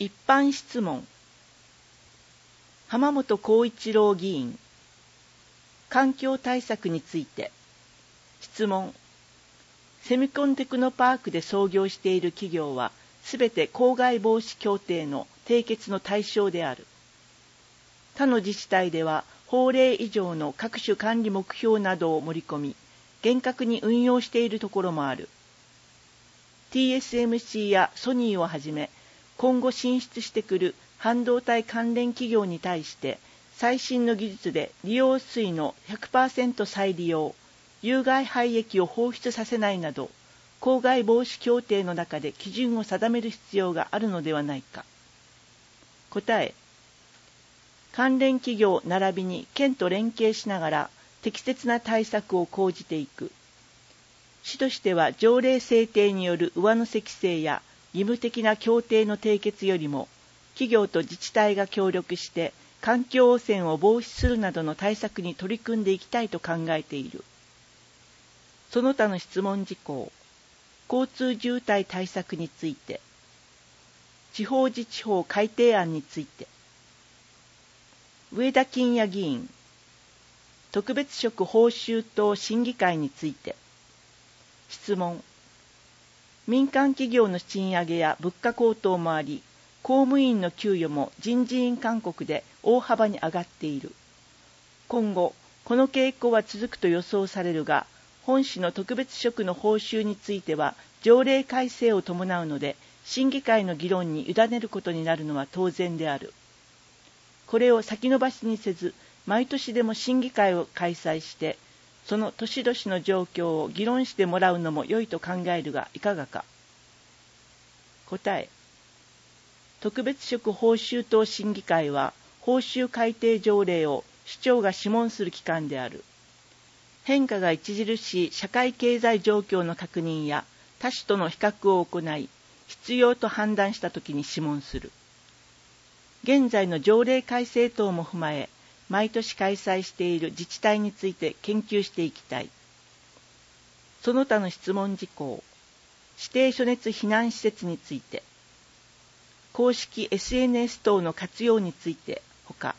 一般質問。浜本浩一郎議員。環境対策について。質問。セミコンテクノパークで操業している企業は、すべて公害防止協定の締結の対象である。他の自治体では、法令以上の各種管理目標などを盛り込み、厳格に運用しているところもある。TSMC やソニーをはじめ、今後進出してくる半導体関連企業に対して、最新の技術で利用水の 100% 再利用、有害廃液を放出させないなど、公害防止協定の中で基準を定める必要があるのではないか。答え。関連企業並びに県と連携しながら適切な対策を講じていく。市としては条例制定による上乗せ規制や義務的な協定の締結よりも、企業と自治体が協力して環境汚染を防止するなどの対策に取り組んでいきたいと考えている。その他の質問事項。交通渋滞対策について。地方自治法改定案について。上田金也議員。特別職報酬等審議会について。質問。民間企業の賃上げや物価高騰もあり、公務員の給与も人事院勧告で大幅に上がっている。今後、この傾向は続くと予想されるが、本市の特別職の報酬については条例改正を伴うので、審議会の議論に委ねることになるのは当然である。これを先延ばしにせず、毎年でも審議会を開催して、その年々の状況を議論してもらうのも良いと考えるがいかがか。答え。特別職報酬等審議会は、報酬改定条例を市長が諮問する機関である。変化が著しい社会経済状況の確認や他種との比較を行い、必要と判断したときに諮問する。現在の条例改正等も踏まえ、毎年開催している自治体について研究していきたい。その他の質問事項。指定暑熱避難施設について。公式 SNS 等の活用についてほか。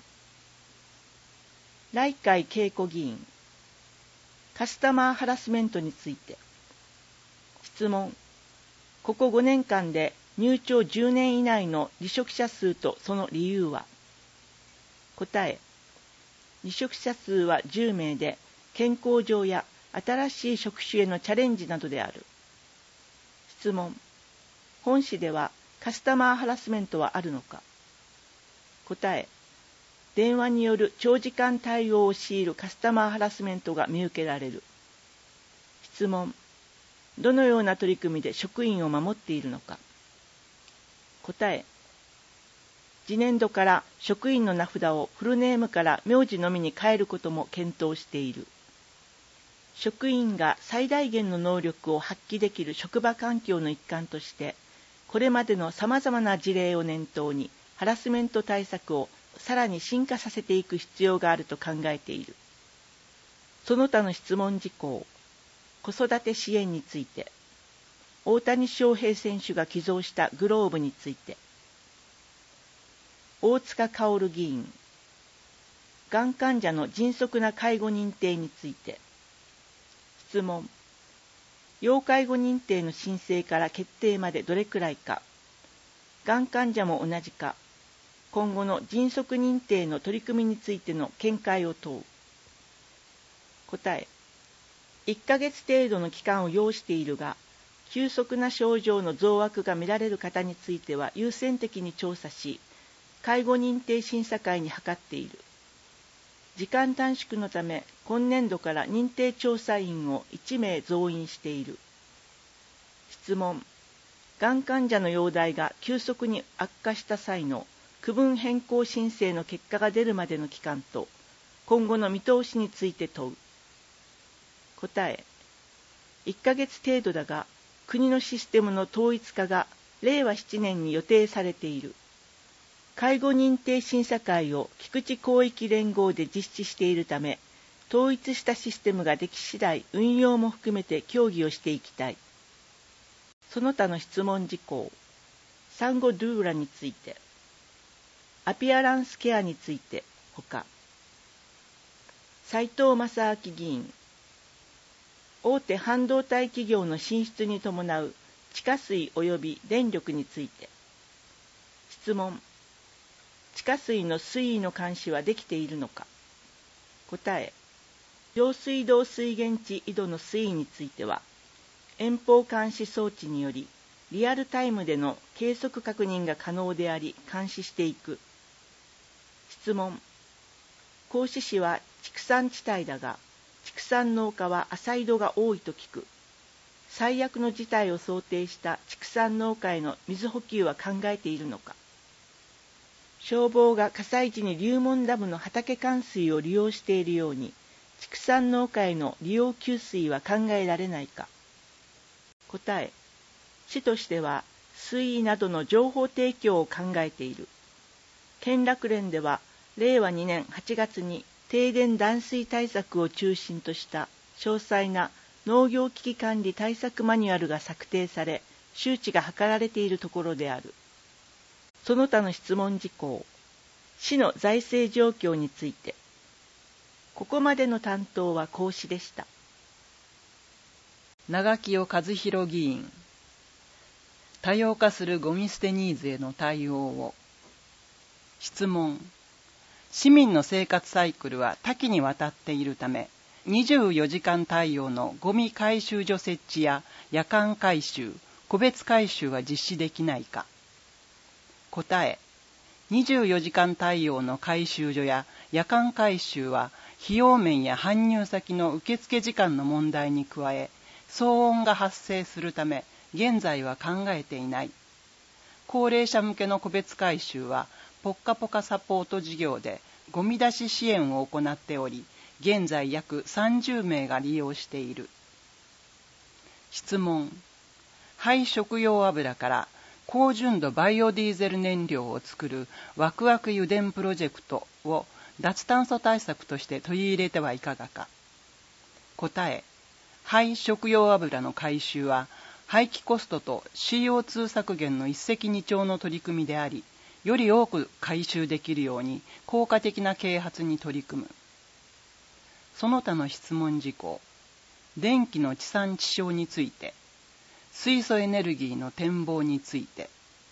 来海恵子議員。カスタマーハラスメントについて。質問。ここ5年間で入庁10年以内の離職者数とその理由は。答え。離職者数は10名で、健康上や新しい職種へのチャレンジなどである。質問。本市ではカスタマーハラスメントはあるのか。答え。電話による長時間対応を強いるカスタマーハラスメントが見受けられる。質問。どのような取り組みで職員を守っているのか。答え。次年度から職員の名札をフルネームから名字のみに変えることも検討している。職員が最大限の能力を発揮できる職場環境の一環として、これまでの様々な事例を念頭にハラスメント対策をさらに進化させていく必要があると考えている。その他の質問事項。子育て支援について。大谷翔平選手が寄贈したグローブについて。大塚薫議員。がん患者の迅速な介護認定について。質問。要介護認定の申請から決定までどれくらいか。がん患者も同じか。今後の迅速認定の取り組みについての見解を問う。答え。1ヶ月程度の期間を要しているが、急速な症状の増悪が見られる方については優先的に調査し、介護認定審査会に諮っている。時間短縮のため、今年度から認定調査員を1名増員している。質問。がん患者の容体が急速に悪化した際の区分変更申請の結果が出るまでの期間と、今後の見通しについて問う。答え。1ヶ月程度だが、国のシステムの統一化が令和7年に予定されている。介護認定審査会を菊池広域連合で実施しているため、統一したシステムができ次第運用も含めて協議をしていきたい。その他の質問事項。 サンゴドゥーラについて、アピアランスケアについてほか、斉藤正明議員、大手半導体企業の進出に伴う地下水及び電力について、質問、地下水の水位の監視はできているのか。答え、上水道水源地井戸の水位については、遠方監視装置によりリアルタイムでの計測確認が可能であり監視していく。質問、合志市は畜産地帯だが、畜産農家は浅井戸が多いと聞く。最悪の事態を想定した畜産農家への水補給は考えているのか。消防が火災時に龍門ダムの畑灌水を利用しているように、畜産農家への利用給水は考えられないか。答え、市としては水位などの情報提供を考えている。県楽連では令和2年8月に停電断水対策を中心とした詳細な農業危機管理対策マニュアルが策定され、周知が図られているところである。その他の質問事項、市の財政状況について、ここまでの担当は講師でした。 長清和弘議員、多様化するゴミ捨てニーズへの対応を。質問、市民の生活サイクルは多岐にわたっているため、24時間対応のゴミ回収所設置や夜間回収、個別回収は実施できないか。答え、24時間対応の回収所や夜間回収は費用面や搬入先の受付時間の問題に加え、騒音が発生するため現在は考えていない。高齢者向けの個別回収はポッカポカサポート事業でゴミ出し支援を行っており、現在約30名が利用している。質問、廃食用油から高純度バイオディーゼル燃料を作るワクワク油田プロジェクトを脱炭素対策として取り入れてはいかがか。答え、廃食用油の回収は廃棄コストと CO2 削減の一石二鳥の取り組みであり、より多く回収できるように効果的な啓発に取り組む。その他の質問事項、電気の地産地消について、水素エネルギーの展望について。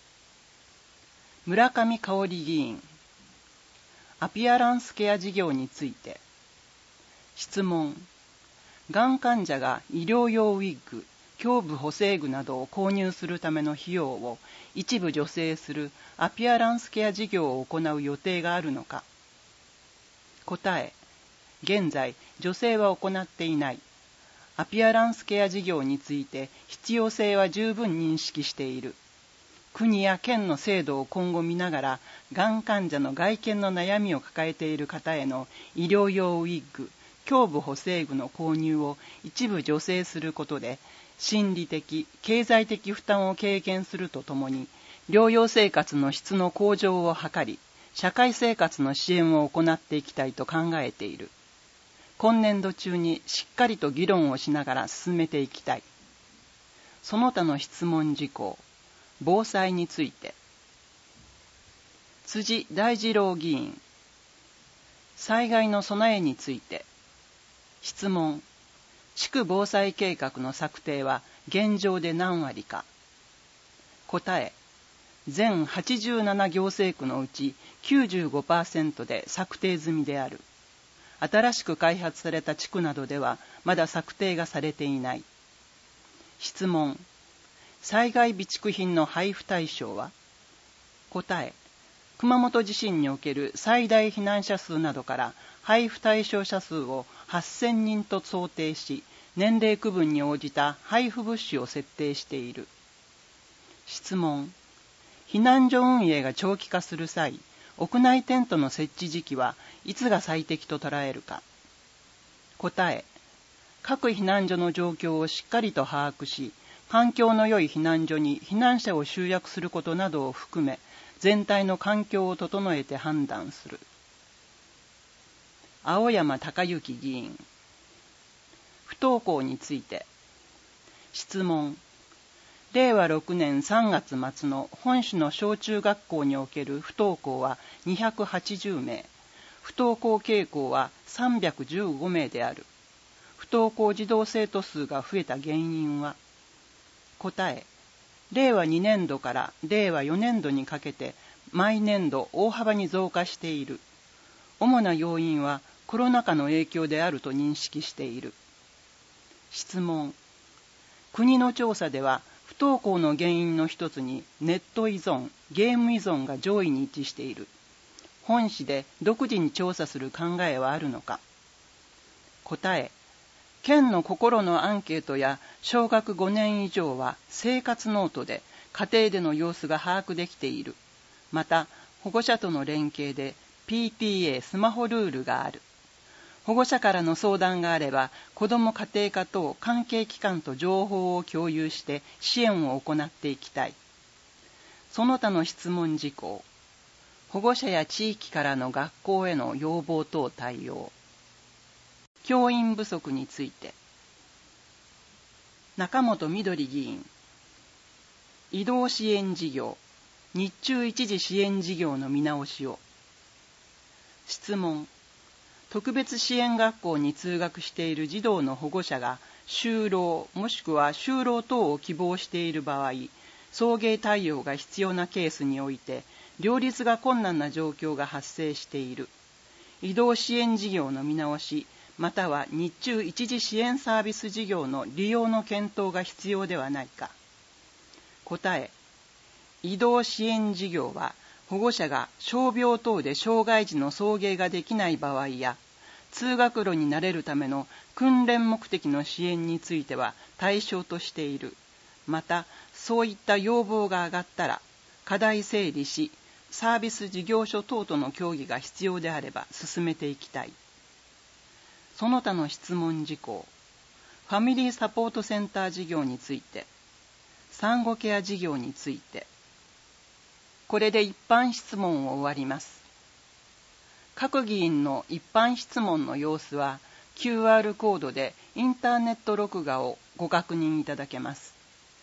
村上香織議員、アピアランスケア事業について。質問、がん患者が医療用ウィッグ、胸部補正具などを購入するための費用を一部助成するアピアランスケア事業を行う予定があるのか。答え、現在助成は行っていない。アピアランスケア事業について必要性は十分認識している。国や県の制度を今後見ながら、がん患者の外見の悩みを抱えている方への医療用ウィッグ、胸部補正具の購入を一部助成することで、心理的、経済的負担を軽減するとともに、療養生活の質の向上を図り、社会生活の支援を行っていきたいと考えている。今年度中にしっかりと議論をしながら進めていきたい。その他の質問事項、防災について。辻大二郎議員、災害の備えについて。質問、地区防災計画の策定は現状で何割か。答え、全87行政区のうち 95% で策定済みである。新しく開発された地区などではまだ策定がされていない。質問、災害備蓄品の配布対象は。答え、熊本地震における最大避難者数などから配布対象者数を8000人と想定し、年齢区分に応じた配布物資を設定している。質問、避難所運営が長期化する際、屋内テントの設置時期はいつが最適と捉えるか。答え、各避難所の状況をしっかりと把握し、環境の良い避難所に避難者を集約することなどを含め、全体の環境を整えて判断する。青山隆之議員、不登校について。質問、 令和6年3月末の本市の小中学校における不登校は280名、不登校傾向は315名である。不登校児童生徒数が増えた原因は、答え、令和2年度から令和4年度にかけて毎年度大幅に増加している。主な要因はコロナ禍の影響であると認識している。質問。国の調査では不登校の原因の一つにネット依存、ゲーム依存が上位に位置している。本市で独自に調査する考えはあるのか。答え。県の心のアンケートや小学5年以上は生活ノートで家庭での様子が把握できている。また保護者との連携で PTA スマホルールがある。保護者からの相談があれば子ども家庭課等関係機関と情報を共有して支援を行っていきたい。その他の質問事項。保護者や地域からの学校への要望等対応。教員不足について。中本みどり議員。移動支援事業、日中一時支援事業の見直しを。質問。特別支援学校に通学している児童の保護者が就労もしくは就労等を希望している場合、送迎対応が必要なケースにおいて両立が困難な状況が発生している。移動支援事業の見直しまたは日中一時支援サービス事業の利用の検討が必要ではないか。答え。移動支援事業は保護者が傷病等で障害児の送迎ができない場合や通学路に慣れるための訓練目的の支援については対象としている。またそういった要望が上がったら課題整理しサービス事業所等との協議が必要であれば進めていきたい。その他の質問事項。ファミリーサポートセンター事業について、産後ケア事業について。これで一般質問を終わります。各議員の一般質問の様子は QR コードでインターネット録画をご確認いただけます。